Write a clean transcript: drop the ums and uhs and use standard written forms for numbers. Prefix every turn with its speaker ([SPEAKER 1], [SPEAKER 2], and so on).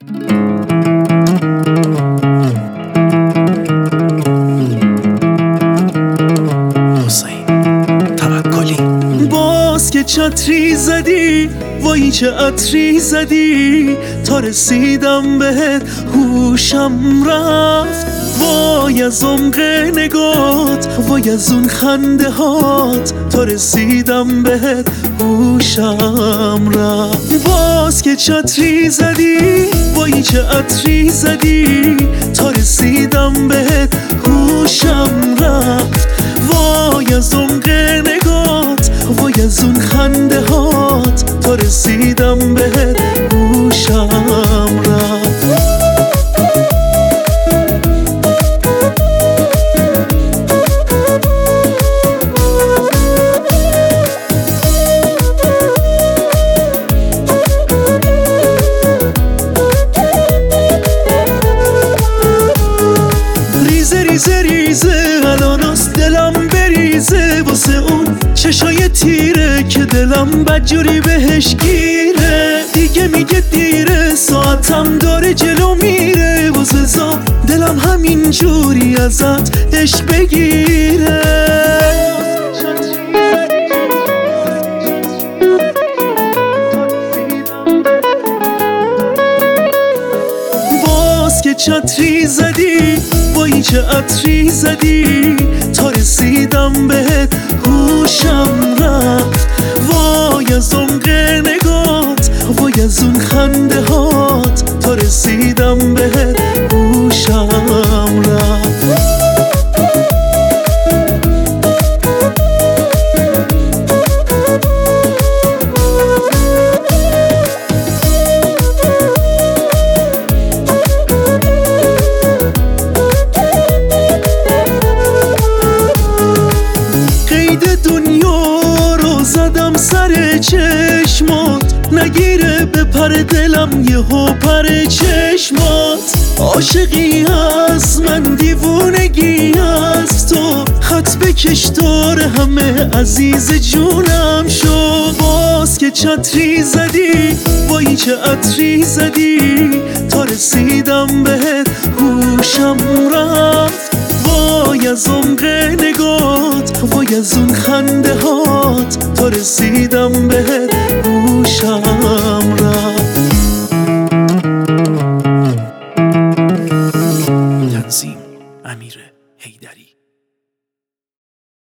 [SPEAKER 1] باز که چتری زدی وای چه عطری زدی، تا رسیدم بهت هوشم رفت. وای از عمق نگات، وای از اون خنده هات، تا رسیدم بهت هوشم رفت. باز که چتری زدی وای چه عطری زدی، تا رسیدم بهت هوشم رفت. وای از عمق نگات، وای از اون خنده هات، تا رسیدم بهت هوشم رفت. ریزه ریزه الاناست دلم بریزه، واسه اون چشای تیره که دلم بدجوری بهش گیره. دیگه میگه دیره، ساعتم داره جلو میره، واسه زا دلم همین جوری ازت عشق بگیره. باز که چتری زدی وای چه عطری زدی، تا رسیدم بهت هوشم رفت. وای از عمق نگات، وای از اون خنده هات، تا رسیدم بهت هوشم رفت. دنیا رو زدم سر چشمات، نگیره به پر دلم یهو پر چشمات. عاشقی هست من دیوونگی هست، تو خط بکش دار همه عزیز جونم شو. باز که چتری زدی وای چه عطری زدی، تا رسیدم بهت هوشم رفت. وای از عمق نگات، وای از اون خنده هات، تا رسیدم بهت هوشم